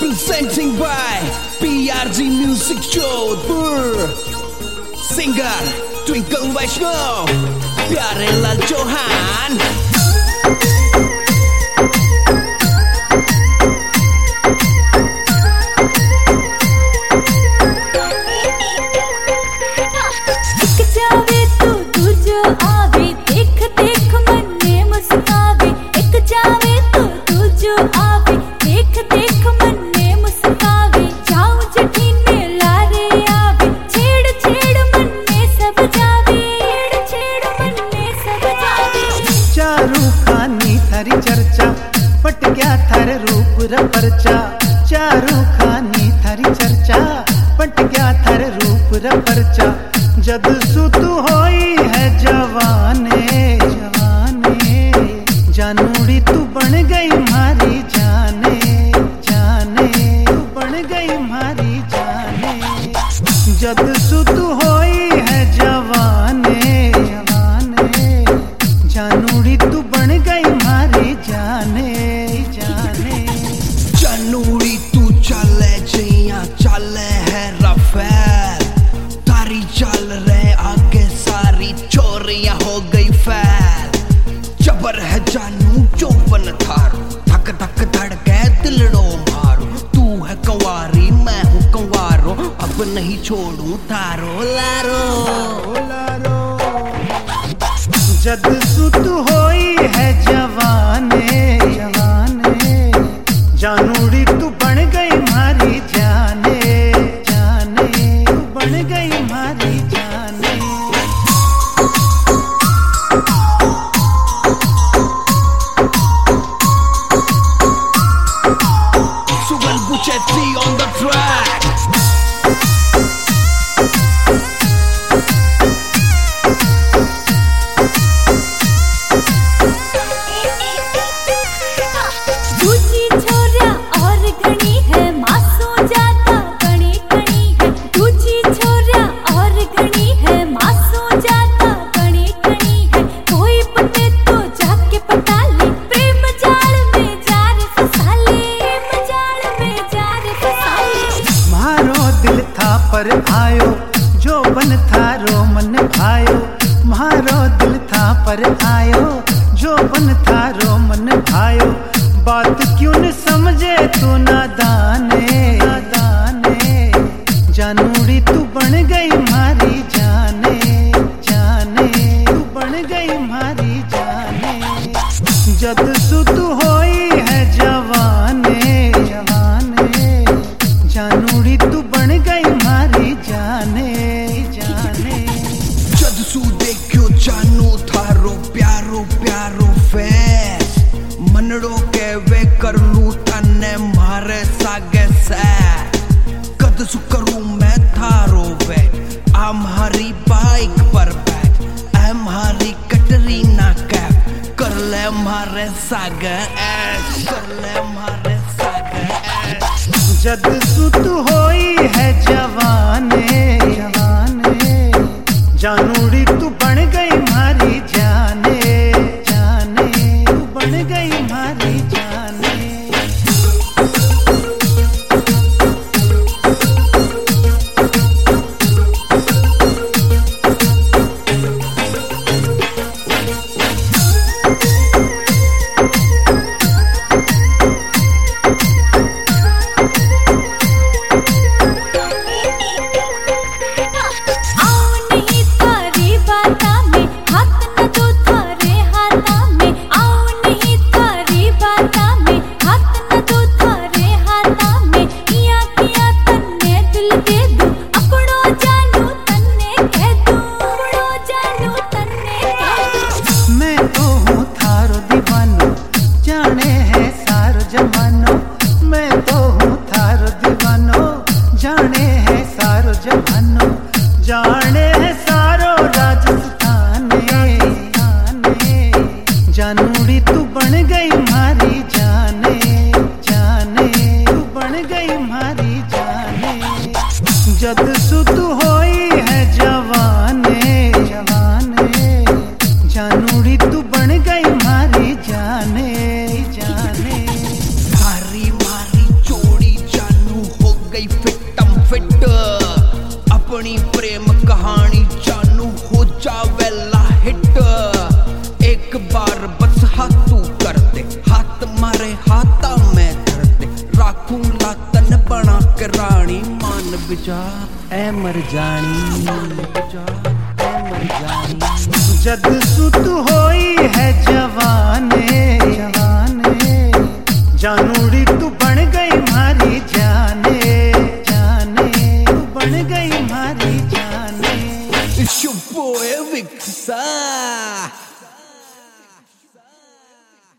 Presenting by PRG Music Jodhpur. Singer Twinkle Vaishnav, Pyarelal Chauhan. चर्चा पट गया थारे रूप र परचा, चारू खानी थारी चर्चा पट गया थारे रूप र परचा। जद सुतु होई है जवाने जवाने, जानूड़ी तू बन गई मारी जाने जाने, तू बन गई मारी जाने। जद सुतु होई है जवाने जवाने, जानूड़ी तू बन गई मारी जाने जाने। जानूड़ी तू चले जिया चले है रफेल, तारी चल रहे आगे सारी चोरियां हो गई फैल। जबर है जानू चौपन थारो, धक धक धड़के दिलड़ो मारो। तू है कंवारी मैं हूँ कंवारो, अब नहीं छोड़ू थारो लारो लारो। जद सुतु होई है जवाने जवाने, जानूड़ी तू बन गई मारी जाने जाने, तू बन गई मारी जाने। Sugan Buchetti on the track. पर आयो जो बन थारो मन भायो, म्हारो दिल था पर आयो जो बन थारो मन भायो। बात क्यों न समझे तू नादाने नादाने, जानूड़ी तू बन गई मारी जाने जाने, तू बन गई मारी जाने। जद सुतु होई है जवाने जवाने, जानूड़ी तू बन गई मारी जाने जाने। जद सू देखो जानू थारो प्यारो प्यारो फेस, मनड़ो के वे कर लू तने मारे सागे से। कद सू करूं मैं थारो वे, आ म्हारी बाइक पर बैठ, ए म्हारी कटरीना कैफ, कर ले मारे सागे ऐश, कर ले मारे सागे ऐश। जद सुतु होई है जवाने जवाने, जानूड़ी तू बन गई मारी जाने जाने, तू बन गई मारी जाने। जाने है सारो राजस्थाने, जानूड़ी तू बन गई मारी जाने जाने, तू बन गई मारी जाने। जद सुतु होई है जवाने जवाने, जानूड़ी तू बन गई मारी जाने जाने। मारी मारी चोड़ी जा बार बस हाथ तू कर दे, हाथ मारे हाथा में धर दे, राखूं लातन बना के रानी, मान बिजा ऐ मर जानी, बिजा ऐ मर जानी। जद सुत होई है जवानी